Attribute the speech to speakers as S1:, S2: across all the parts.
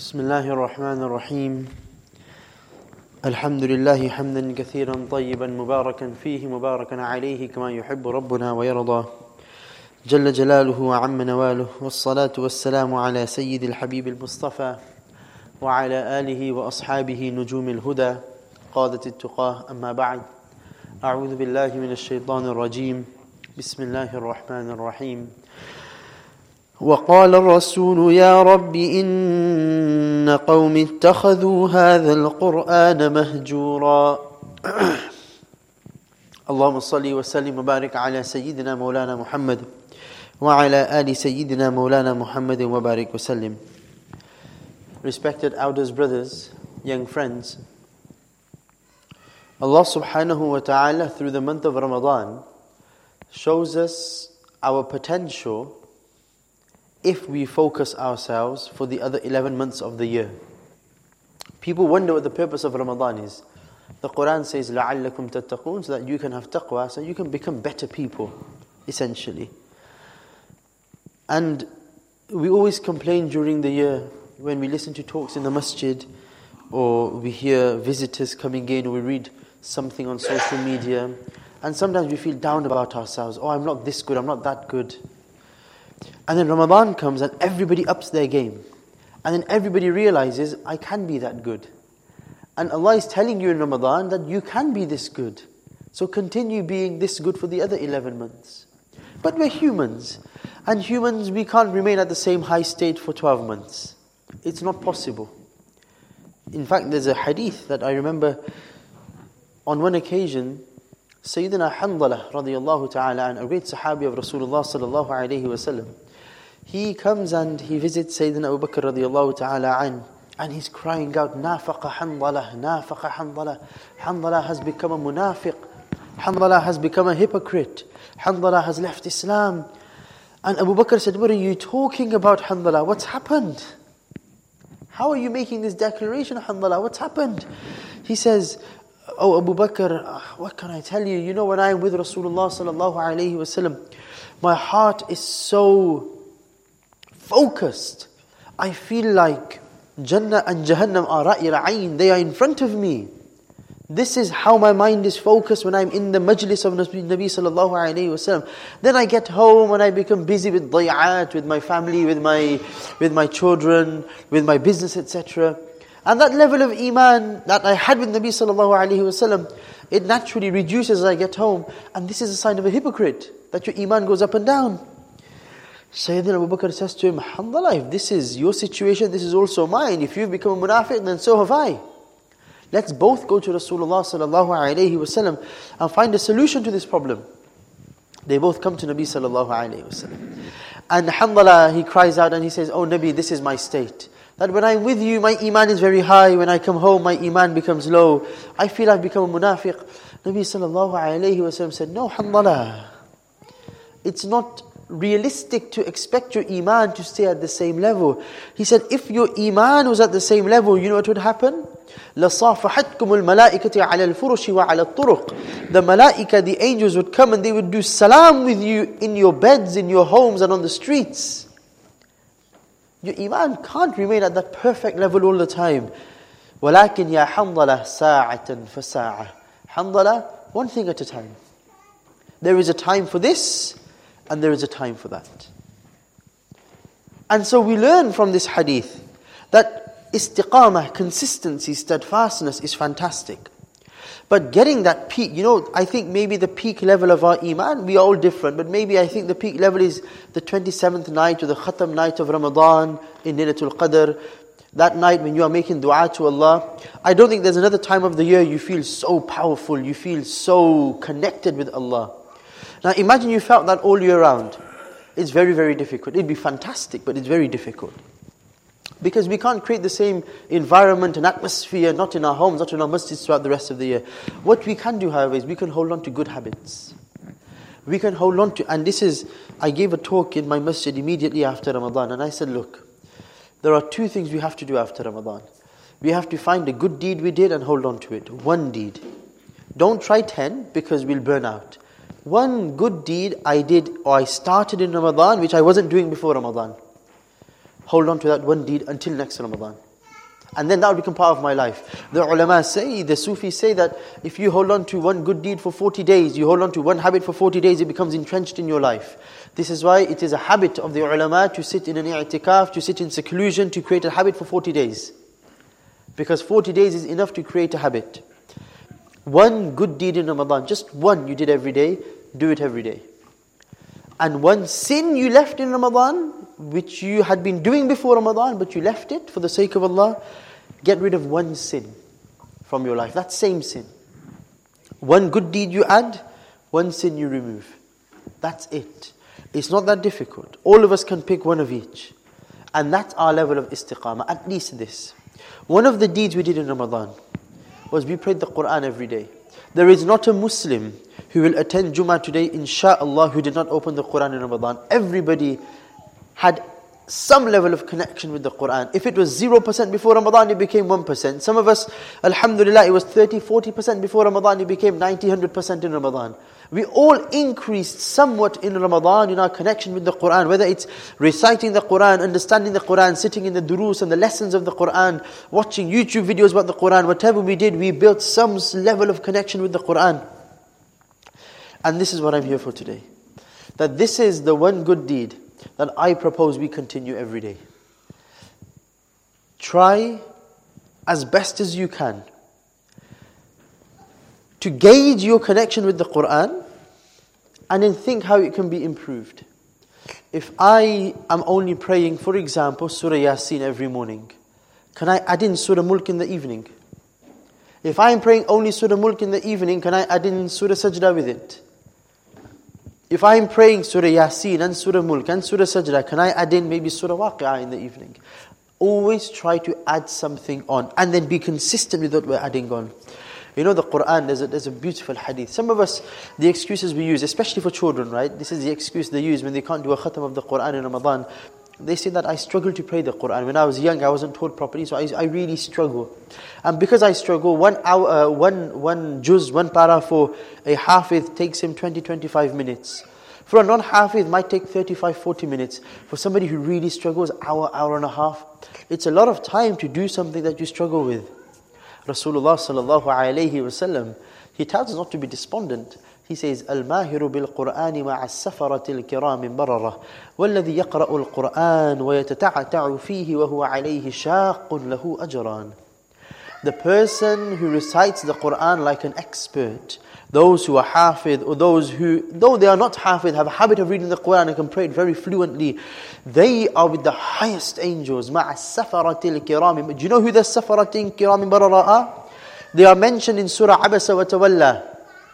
S1: بسم الله الرحمن الرحيم الحمد لله حمدا كثيرا طيبا مباركا فيه مباركا عليه كما يحب ربنا ويرضى جل جلاله وعم نواله والصلاة والسلام على سيد الحبيب المصطفى وعلى آله وأصحابه نجوم الهدى قادة التقاه أما بعد أعوذ بالله من الشيطان الرجيم بسم الله الرحمن الرحيم وقال الرسول يا رب إن قوم اتخذوا هذا القرآن مهجورا اللهم صل وسلم وبارك على سيدنا مولانا محمد وعلى آل سيدنا مولانا محمد وبارك وسلم. Respected elders, brothers, young friends, Allah subhanahu wa ta'ala through the month of Ramadan shows us our potential if we focus ourselves for the other 11 months of the year. People wonder what the purpose of Ramadan is. The Quran says, لَعَلَّكُمْ تَتَّقُونَ, so that you can have taqwa, so you can become better people, essentially. And we always complain during the year when we listen to talks in the masjid, or we hear visitors coming in, or we read something on social media, and sometimes we feel down about ourselves. Oh, I'm not this good, I'm not that good. And then Ramadan comes and everybody ups their game. And then everybody realizes, I can be that good. And Allah is telling you in Ramadan that you can be this good. So continue being this good for the other 11 months. But we're humans. And humans, we can't remain at the same high state for 12 months. It's not possible. In fact, there's a hadith that I remember on one occasion, Sayyidina Hanzala radiyallahu ta'ala, and a great sahabi of Rasulullah sallallahu alayhi wa sallam, he comes and he visits Sayyidina Abu Bakr radiyallahu ta'ala and he's crying out, Nafaqa Hanzala, Nafaqa Hanzala. Hanzala has become a munafiq. Hanzala has become a hypocrite. Hanzala has left Islam. And Abu Bakr said, what are you talking about, Hanzala? What's happened? How are you making this declaration, Hanzala? What's happened? He says, oh Abu Bakr, what can I tell you? You know, when I'm with Rasulullah sallallahu alayhi wa sallam, my heart is so focused. I feel like Jannah and Jahannam are ra'il ayn. They are in front of me. This is how my mind is focused when I'm in the majlis of Nabi sallallahu alayhi wa sallam. Then I get home and I become busy with day'at, with my family, with my children, with my business, etc. And that level of iman that I had with Nabi sallallahu alayhi wa sallam, it naturally reduces as I get home. And this is a sign of a hypocrite, that your iman goes up and down. Sayyidina Abu Bakr says to him, Alhamdulillah, if this is your situation, this is also mine. If you've become a munafiq, then so have I. Let's both go to Rasulullah sallallahu alayhi wa sallam and find a solution to this problem. They both come to Nabi sallallahu alayhi wa sallam. And alhamdulillah, he cries out and he says, oh Nabi, this is my state. That when I'm with you, my iman is very high. When I come home, my iman becomes low. I feel I've become a munafiq. Nabi sallallahu alayhi wa sallam said, no, alhamdulillah. It's not realistic to expect your iman to stay at the same level. He said, if your iman was at the same level, you know what would happen? لَصَافَحَتْكُمُ الْمَلَائِكَةِ عَلَى الْفُرُشِ وَعَلَى الطُّرُقِ. The malaika, the angels would come and they would do salam with you in your beds, in your homes and on the streets. Your iman can't remain at that perfect level all the time. وَلَكِنْ يَا حَنْظَلَةً سَاعَةً فَسَاعَةً. Hanzala, one thing at a time. There is a time for this, and there is a time for that. And so we learn from this hadith that istiqamah, consistency, steadfastness is fantastic. But getting that peak, I think maybe the peak level of our iman, we are all different, but maybe I think the peak level is the 27th night or the khatam night of Ramadan in Laylatul Qadr. That night when you are making dua to Allah. I don't think there's another time of the year you feel so powerful, you feel so connected with Allah. Now imagine you felt that all year round. It's very, very difficult. It'd be fantastic, but it's very difficult. Because we can't create the same environment and atmosphere, not in our homes, not in our masjids throughout the rest of the year. What we can do, however, is we can hold on to good habits. We can hold on to, and I gave a talk in my masjid immediately after Ramadan, and I said, look, there are two things we have to do after Ramadan. We have to find a good deed we did and hold on to it. One deed. Don't try 10 because we'll burn out. One good deed I did or I started in Ramadan which I wasn't doing before Ramadan. Hold on to that one deed until next Ramadan. And then that will become part of my life. The ulama say, the Sufis say that if you hold on to one good deed for 40 days, you hold on to one habit for 40 days, it becomes entrenched in your life. This is why it is a habit of the ulama to sit in an i'tikaf, to sit in seclusion, to create a habit for 40 days. Because 40 days is enough to create a habit. One good deed in Ramadan, just one you did every day, do it every day. And one sin you left in Ramadan, which you had been doing before Ramadan, but you left it for the sake of Allah, get rid of one sin from your life. That same sin. One good deed you add, one sin you remove. That's it. It's not that difficult. All of us can pick one of each. And that's our level of istiqamah, at least this. One of the deeds we did in Ramadan was we prayed the Qur'an every day. There is not a Muslim who will attend Jummah today, insha'Allah, who did not open the Qur'an in Ramadan. Everybody had some level of connection with the Qur'an. If it was 0% before Ramadan, it became 1%. Some of us, alhamdulillah, it was 30, 40% before Ramadan, it became 90, 100% in Ramadan. We all increased somewhat in Ramadan in our connection with the Qur'an, whether it's reciting the Qur'an, understanding the Qur'an, sitting in the durus and the lessons of the Qur'an, watching YouTube videos about the Qur'an, whatever we did, we built some level of connection with the Qur'an. And this is what I'm here for today. That this is the one good deed that I propose we continue every day. Try as best as you can to gauge your connection with the Qur'an and then think how it can be improved. If I am only praying, for example, Surah Yasin every morning, can I add in Surah Mulk in the evening? If I am praying only Surah Mulk in the evening, can I add in Surah Sajda with it? If I am praying Surah Yasin and Surah Mulk and Surah Sajda, can I add in maybe Surah Waqi'ah in the evening? Always try to add something on and then be consistent with what we're adding on. You know the Qur'an, there's a beautiful hadith. Some of us, the excuses we use, especially for children, right? This is the excuse they use when they can't do a khatam of the Qur'an in Ramadan. They say that I struggle to pray the Qur'an. When I was young, I wasn't taught properly, so I really struggle. And because I struggle, 1 hour, one juz, one para for a hafiz takes him 20-25 minutes. For a non-hafiz, it might take 35-40 minutes. For somebody who really struggles, hour and a half. It's a lot of time to do something that you struggle with. Rasulullah sallallahu alayhi wasallam, he tells us not to be despondent. He says, "Al-mahiru bil-Qur'ani ma'a-as-safarati al-kirami barara, walladhi yaqra'u al-Qur'an wa yatata'ata'u fihi wa huwa alayhi shaqqun lahu ajran." The person who recites the Qur'an like an expert, those who are hafid or those who, though they are not hafid, have a habit of reading the Qur'an and can pray it very fluently, they are with the highest angels. Ma'as-safarati al-kirami. Do you know who the safarati al-kirami barara are? They are mentioned in Surah Abasa wa Tawalla.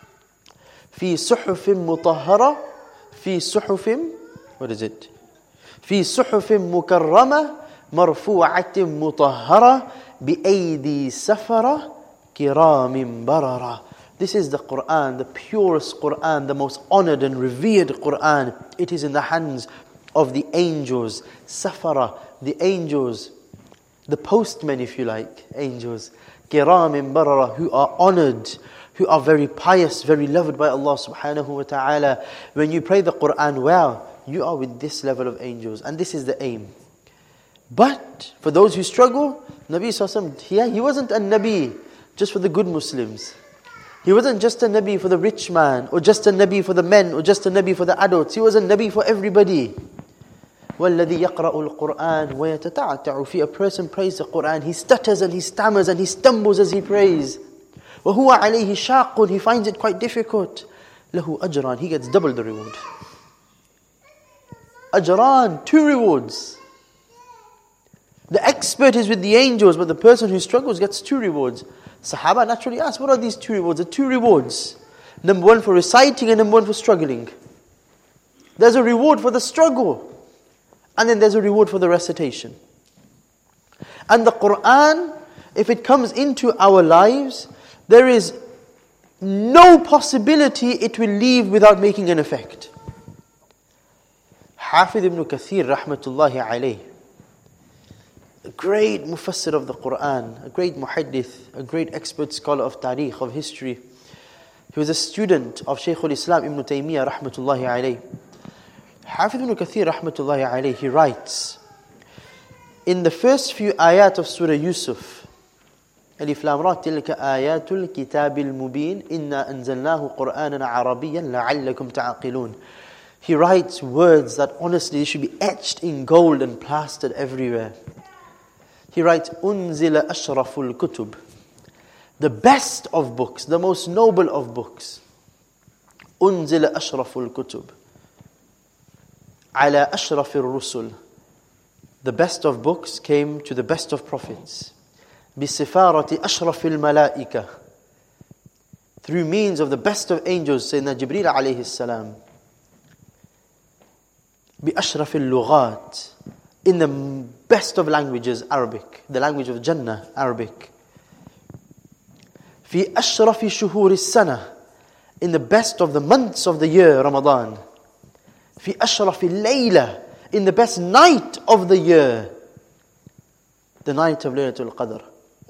S1: في صحف مطهرة في صحف what is it في صحف مكرمة مرفوعة مطهرة بأيدي سفرة كرام بررة. This is the Qur'an, the purest Qur'an, the most honored and revered Qur'an. It is in the hands of the angels, Safara, the angels, the postmen if you like, angels, كرام بررة, who are honored, who are very pious, very loved by Allah subhanahu wa ta'ala. When you pray the Qur'an well, you are with this level of angels. And this is the aim. But for those who struggle, Nabi sallallahu alaihi wasallam, he wasn't a Nabi just for the good Muslims. He wasn't just a Nabi for the rich man, or just a Nabi for the men, or just a Nabi for the adults. He was a Nabi for everybody. وَالَّذِي يَقْرَأُ الْقُرْآنِ وَيَتَتَعْتَعُ فِي. A person prays the Qur'an, he stutters and he stammers and he stumbles as he prays. وَهُوَ عَلَيْهِ شَاقٌ. He finds it quite difficult. لَهُ أَجْرًا. He gets double the reward. Ajran, 2 rewards. The expert is with the angels, but the person who struggles gets 2 rewards. Sahaba naturally asked, what are these 2 rewards? The 2 rewards. Number 1 for reciting and number 1 for struggling. There's a reward for the struggle. And then there's a reward for the recitation. And the Qur'an, if it comes into our lives, there is no possibility it will leave without making an effect. Hafidh ibn Kathir, rahmatullahi alayh, a great mufassir of the Qur'an, a great muhaddith, a great expert scholar of tarikh, of history. He was a student of Shaykh al-Islam ibn Taymiyyah, rahmatullahi alayh. Hafidh ibn Kathir, rahmatullahi alayh, he writes, in the first few ayat of Surah Yusuf, Alif Lam Ra, tilka ayatul kitabil mubin, inna anzalnahu Qur'anan Arabiyyan la'allakum ta'aqilun. He writes words that honestly should be etched in gold and plastered everywhere. He writes, unzila ashraful kutub, the best of books, the most noble of books. Unzila ashraful kutub, ala ashrafir rusul. The best of books came to the best of prophets. Bisifarati ashrafil malaika, through means of the best of angels, Sayyidina Jibreel alayhi salam. Bi ashrafil lughat, in the best of languages, Arabic, the language of Jannah, Arabic. Fi ashrafi shuhuri sana, in the best of the months of the year, Ramadan. Fi ashrafi layla, in the best night of the year, the night of Laylatul Qadr.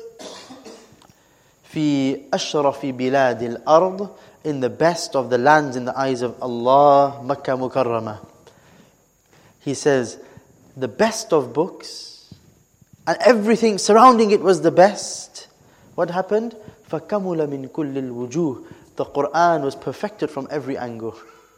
S1: Fi ashrafi biladil ard, in the best of the lands in the eyes of Allah, Makkah Mukarramah. He says, the best of books, and everything surrounding it was the best. What happened? فَكَمُلَ مِن كُلِّ الْوُجُوهِ, the Qur'an was perfected from every angle.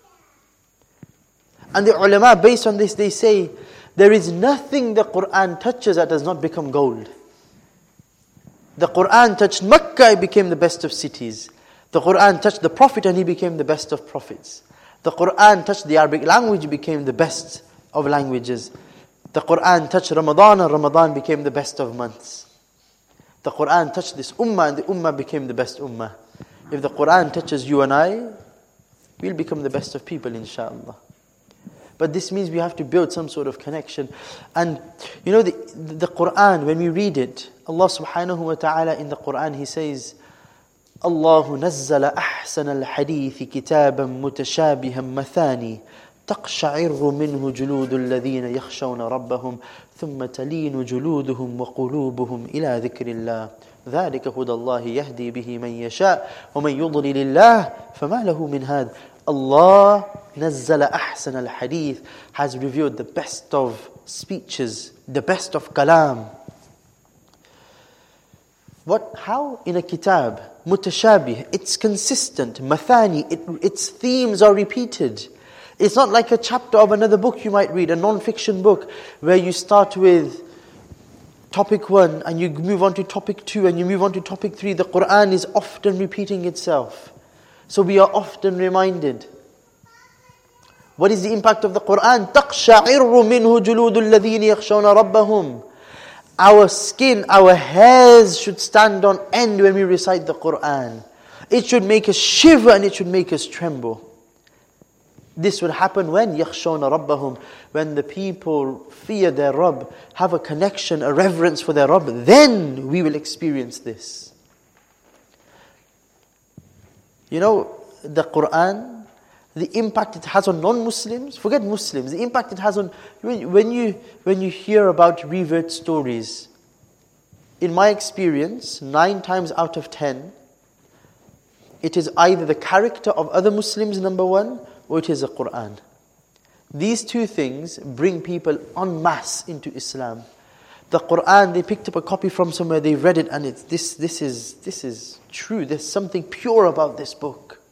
S1: And the ulama, based on this, they say, there is nothing the Qur'an touches that does not become gold. The Qur'an touched Makkah, it became the best of cities. The Qur'an touched the Prophet and he became the best of prophets. The Qur'an touched the Arabic language, it became the best of languages. The Qur'an touched Ramadan and Ramadan became the best of months. The Qur'an touched this ummah and the ummah became the best ummah. If the Qur'an touches you and I, we'll become the best of people, inshaAllah. But this means we have to build some sort of connection. And you know, the Qur'an, when we read it, Allah subhanahu wa ta'ala in the Qur'an, He says, Allahu nazzala ahsana al-hadithi kitaban mutashabihan mathani, تقشعر منه جلود الذين يخشون ربهم ثم تلين جلودهم وقلوبهم إلى ذكر الله ذلك هدى الله يهدي به من يشاء ومن يضلل الله فما له من هاد. Allah نزل أحسن الحديث, has revealed the best of speeches, the best of kalam. What? How? In a kitab, mutashabih, it's consistent, mathani, its themes are repeated. It's not like a chapter of another book you might read, a non-fiction book, where you start with topic 1 and you move on to topic 2 and you move on to topic 3. The Qur'an is often repeating itself. So we are often reminded. What is the impact of the Qur'an? تَقْشَعِرُّ مِنْهُ جُلُودُ الَّذِينَ يَخْشَوْنَ رَبَّهُمْ. Our skin, our hairs should stand on end when we recite the Qur'an. It should make us shiver and it should make us tremble. This will happen when يَخْشَوْنَ رَبَّهُمْ, when the people fear their Rabb, have a connection, a reverence for their Rabb, then we will experience this. You know, the Qur'an, the impact it has on non-Muslims, forget Muslims, the impact it has on, when you hear about revert stories, in my experience, 9 times out of 10, it is either the character of other Muslims, number 1, or it is the Qur'an. These two things bring people en masse into Islam. The Qur'an, they picked up a copy from somewhere, they read it, and it's this is true. There's something pure about this book.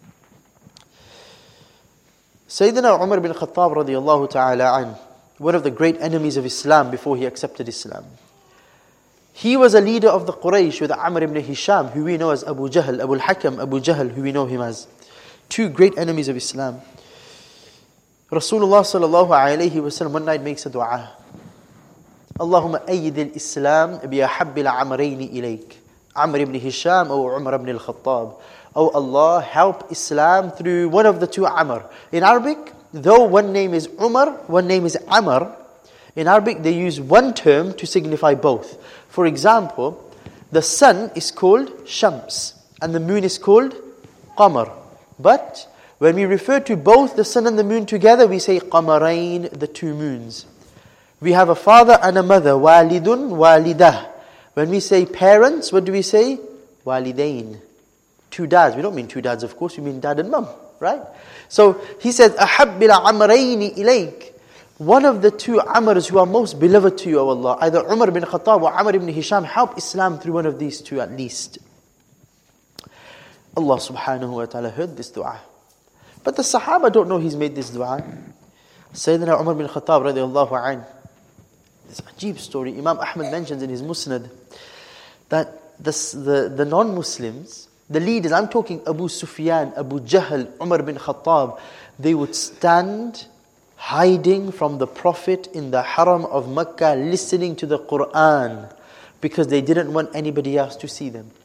S1: Sayyidina Umar bin Khattab radiyallahu ta'ala an, one of the great enemies of Islam before he accepted Islam. He was a leader of the Quraysh with Amr ibn Hisham, who we know as Abu Jahl, Abu al-Hakam, Abu Jahl, who we know him as. 2 great enemies of Islam. Rasulullah sallallahu alayhi wa sallam one night makes a dua. Allahumma ayyid al-Islam bi ahabbil amrayni ilayk. Amr ibn Hisham or Umar ibn al-Khattab. Oh Allah, help Islam through one of the 2 Amr. In Arabic, though one name is Umar, one name is Amr, in Arabic they use one term to signify both. For example, the sun is called Shams and the moon is called Qamar. But when we refer to both the sun and the moon together, we say Qamarain, the 2 moons. We have a father and a mother, walidun, walidah. When we say parents, what do we say? Walidain. 2 dads. We don't mean 2 dads, of course, we mean dad and mum, right? So he says, أَحَبِّ الْعَمْرَيْنِ إِلَيْكَ. one of the two Amrs who are most beloved to you, O Allah, either Umar bin Khattab or Amr ibn Hisham, help Islam through one of these two at least. Allah subhanahu wa ta'ala heard this dua. But the Sahaba don't know he's made this dua. Sayyidina Umar bin Khattab radiallahu anhu, this ajib story, Imam Ahmad mentions in his Musnad, that the non-Muslims, the leaders, I'm talking Abu Sufyan, Abu Jahl, Umar bin Khattab, they would stand hiding from the Prophet in the Haram of Makkah, listening to the Quran, because they didn't want anybody else to see them.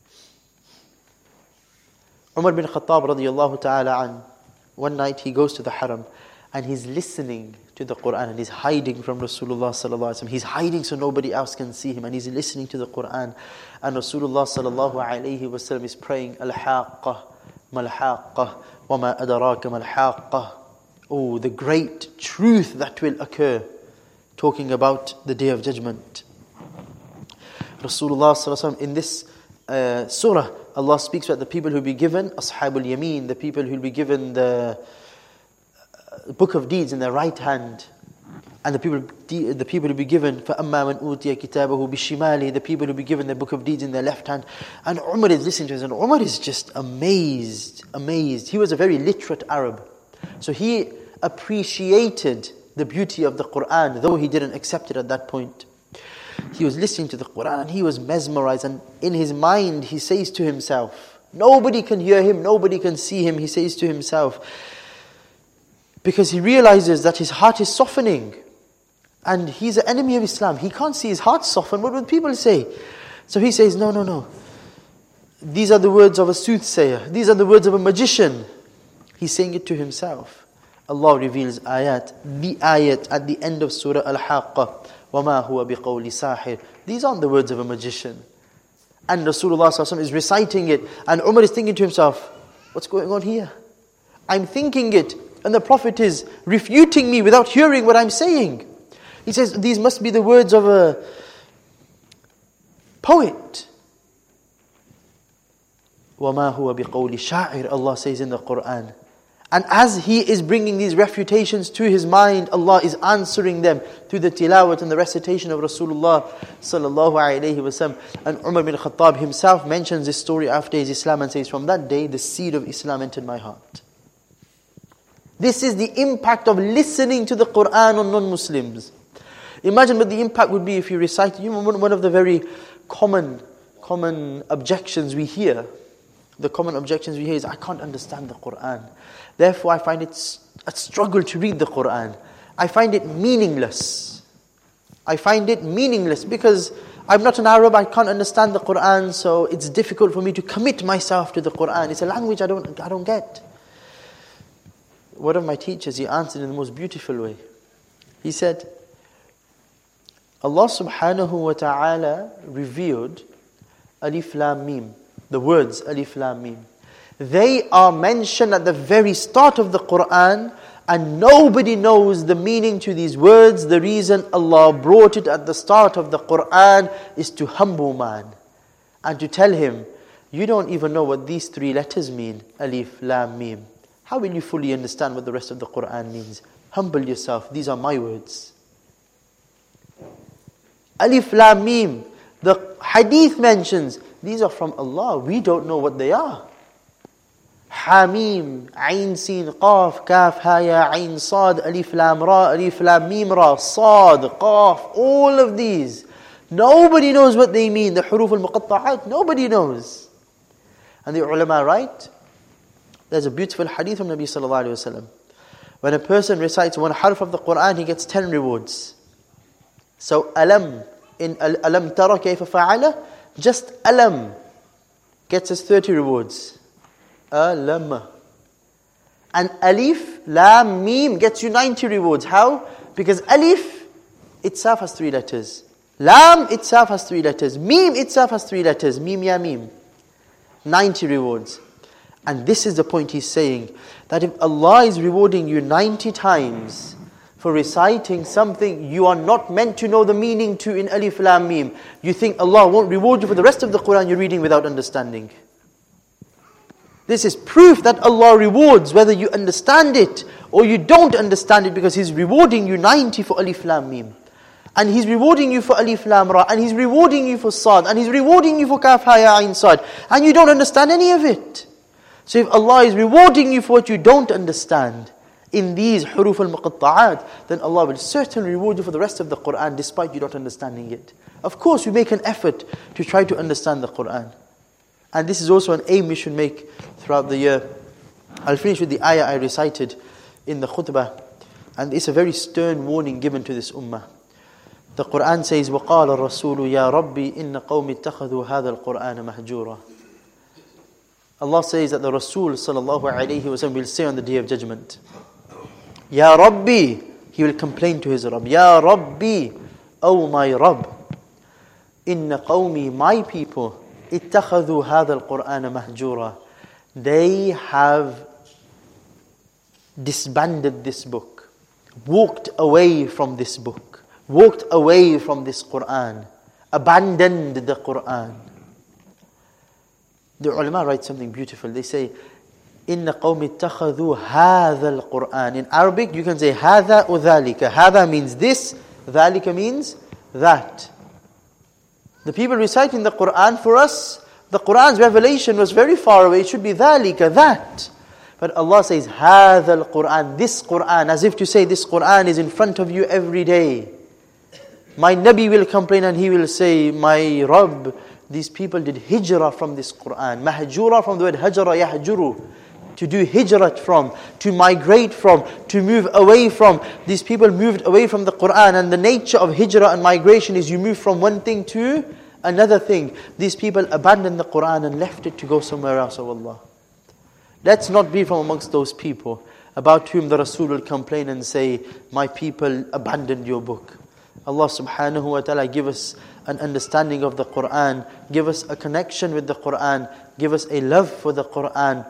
S1: Umar bin Khattab radiallahu ta'ala an, one night he goes to the Haram and he's listening to the Quran and he's hiding from Rasulullah sallallahu alaihi wasallam. He's hiding so nobody else can see him and he's listening to the Quran. And Rasulullah sallallahu alaihi wasallam is praying, Al-Haqqah, Mal-Haqqah, wa ma adaraka Mal-Haqqah. Oh, the great truth that will occur, talking about the Day of Judgment. Rasulullah sallallahu alaihi wasallam, in this surah, Allah speaks about the people who will be given Ashabul Yameen, the people who will be given the book of deeds in their right hand, and the people who will be given فَأَمَّا مَنْ أُوتِيَ كِتَابَهُ بِالشِّمَالِ, the people who will be given the book of deeds in their left hand. And Umar is listening to this, and Umar is just amazed. He was a very literate Arab, so he appreciated the beauty of the Quran, though he didn't accept it at that point. He was listening to the Quran and he was mesmerized, and in his mind he says to himself, nobody can hear him, nobody can see him, he says to himself, because he realizes that his heart is softening and he's an enemy of Islam. He can't see his heart soften. What would people say? So he says, no. These are the words of a soothsayer. These are the words of a magician. He's saying it to himself. Allah reveals the ayat at the end of Surah Al-Haqqah. وَمَا هُوَ بِقَوْلِ سَاحِرٍ. These aren't the words of a magician. And Rasulullah ﷺ is reciting it. And Umar is thinking to himself, what's going on here? I'm thinking it. And the Prophet is refuting me without hearing what I'm saying. He says, these must be the words of a poet. وَمَا هُوَ بِقَوْلِ شَاعِرٍ, Allah says in the Quran. And as he is bringing these refutations to his mind, Allah is answering them through the tilawat and the recitation of Rasulullah sallallahu alayhi wasallam. And Umar bin Khattab himself mentions this story after his Islam and says, from that day the seed of Islam entered my heart. This is the impact of listening to the Quran on non-Muslims. Imagine what the impact would be if you recite. One of the very common objections we hear. The common objections we hear is, I can't understand the Quran. Therefore I find it a struggle to read the Quran. I find it meaningless. Because I'm not an Arab, I can't understand the Quran, so it's difficult for me to commit myself to the Quran. It's a language I don't get. One of my teachers, he answered in the most beautiful way. He said, Allah subhanahu wa ta'ala revealed Alif Lam Mim, the words Alif Lam Mim. They are mentioned at the very start of the Quran, and nobody knows the meaning to these words. The reason Allah brought it at the start of the Quran is to humble man and to tell him, you don't even know what these three letters mean, Alif Lam Mim. How will you fully understand what the rest of the Quran means? Humble yourself, these are my words. Alif Lam Mim, the hadith mentions, these are from Allah, we don't know what they are. Hamim, Ain Sin Qaf, Kaf Haya, Ain Sad, Alif Lam Ra, Alif Lam Mim Ra, Sad, Qaf, all of these. Nobody knows what they mean. The Huruf al-Muqatta'at, nobody knows. And the ulama write, there's a beautiful hadith from Nabi sallallahu alayhi wa sallam. When a person recites one harf of the Quran, he gets 10 rewards. So alam, in alam tara kayfa fa'ala, just alam gets us 30 rewards. Alam. And alif, lam, mim gets you 90 rewards. How? Because alif itself has 3 letters. Lam itself has 3 letters. Mim itself has 3 letters. Mim ya mim. 90 rewards. And this is the point he's saying, that if Allah is rewarding you 90 times for reciting something you are not meant to know the meaning to in Alif Lam Mim, you think Allah won't reward you for the rest of the Quran you're reading without understanding. This is proof that Allah rewards whether you understand it or you don't understand it, because He's rewarding you 90 for Alif Lam Mim. And He's rewarding you for Alif Lam Ra, and He's rewarding you for Sad, and He's rewarding you for Kaf Ha Ya Ain Sad, and you don't understand any of it. So if Allah is rewarding you for what you don't understand in these huruf al-muqatta'at, then Allah will certainly reward you for the rest of the Qur'an despite you not understanding it. Of course, we make an effort to try to understand the Qur'an. And this is also an aim we should make throughout the year. I'll finish with the ayah I recited in the khutbah. And it's a very stern warning given to this ummah. The Qur'an says, وَقَالَ الرَّسُولُ يَا رَبِّي إِنَّ قَوْمِ اتَّخَذُوا هَذَا الْقُرْآنَ مَهْجُورًا. Allah says that the Rasul sallallahu alayhi wa sallam will say on the Day of Judgment, Ya Rabbi, he will complain to his Rabb, Ya Rabbi, O my Rabb, Inna qawmi, my people, ittakhadhu hadha al-Qur'ana mahjura. They have disbanded this book, walked away from this book, walked away from this Qur'an, abandoned the Qur'an. The ulama write something beautiful. They say, Inna qawmi ittakhadhu hadha al-Qur'an. In Arabic, you can say hadha or dhalika. Hadha means this, dhalika means that. The people reciting the Qur'an, for us, the Qur'an's revelation was very far away. It should be dhalika, that. But Allah says, hadha al-Qur'an, this Qur'an, as if to say, this Qur'an is in front of you every day. My Nabi will complain and he will say, my Rabb, these people did hijrah from this Qur'an. Mahjura from the word hajara yahjuru. To do hijrat from, to migrate from, to move away from. These people moved away from the Qur'an, and the nature of hijrah and migration is you move from one thing to another thing. These people abandoned the Qur'an and left it to go somewhere else, oh Allah. Let's not be from amongst those people about whom the Rasul will complain and say, my people abandoned your book. Allah subhanahu wa ta'ala give us an understanding of the Qur'an, give us a connection with the Qur'an, give us a love for the Qur'an.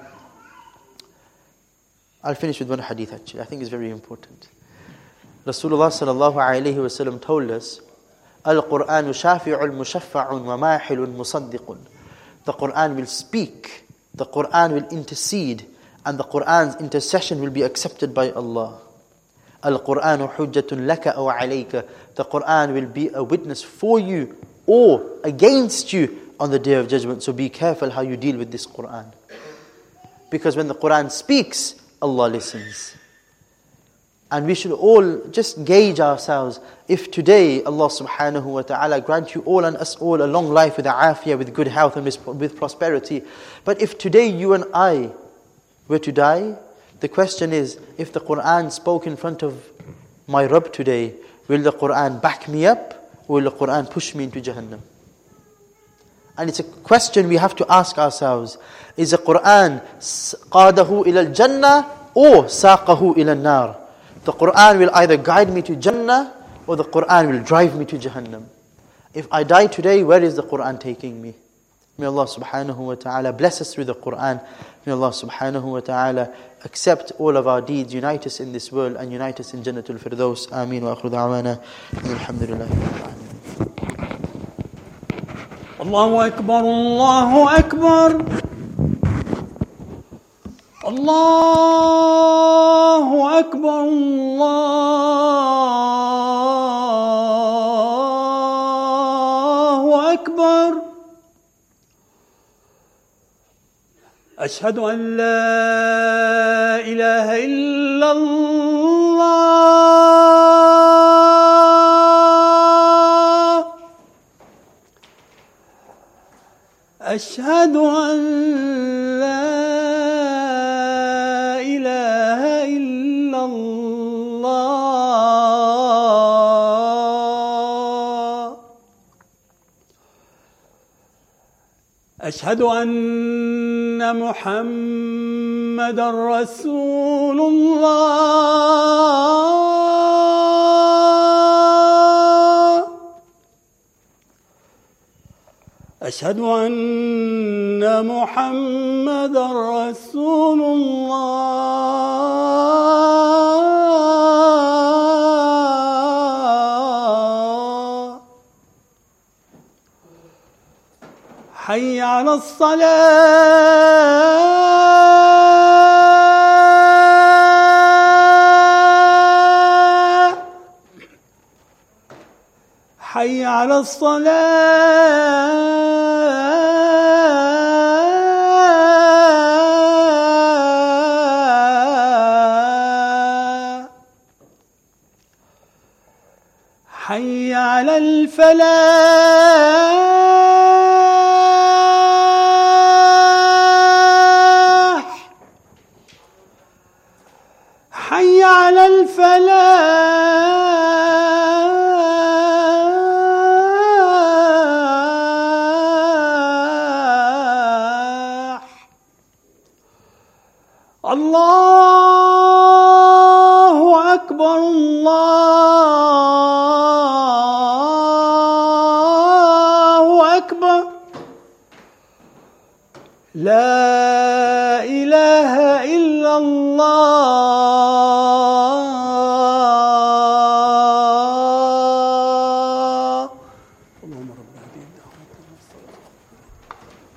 S1: I'll finish with one hadith actually, I think it's very important. Rasulullah sallallahu alayhi wa sallam told us, Al-Qur'anu shafi'un mushaffa'un wa mahilun musaddiqun. The Qur'an will speak, the Qur'an will intercede, and the Qur'an's intercession will be accepted by Allah. Al-Qur'anu hujjatun laka aw alayka. The Qur'an will be a witness for you or against you on the Day of Judgment. So be careful how you deal with this Qur'an. Because when the Qur'an speaks, Allah listens. And we should all just gauge ourselves. If today Allah subhanahu wa ta'ala grant you all and us all a long life with afiyah, with good health and with prosperity. But if today you and I were to die, the question is, if the Qur'an spoke in front of my Rabb today, will the Qur'an back me up or will the Qur'an push me into Jahannam? And it's a question we have to ask ourselves. Is the Qur'an qadahu ila al-jannah or saqahu ila al-nar? The Qur'an will either guide me to Jannah or the Qur'an will drive me to Jahannam. If I die today, where is the Qur'an taking me? May Allah subhanahu wa ta'ala bless us through the Qur'an. May Allah subhanahu wa ta'ala accept all of our deeds, unite us in this world and unite us in Jannatul Firdaus. Ameen wa akhiru da'wana. Alhamdulillah.
S2: Allahu Akbar, Allahu Akbar. Allahu Akbar, Allahu Akbar. Ashhadu an la ilaha illallah. أشهد أن لا إله إلا الله أشهد أن محمدًا رسول الله أشهد أن محمدًا رسول الله حي على الصلاة حي على الصلاة حي على الفلاح حي على الفلاح الله أكبر الله أكبر لا إله إلا الله اللهم رب هذه الدعوة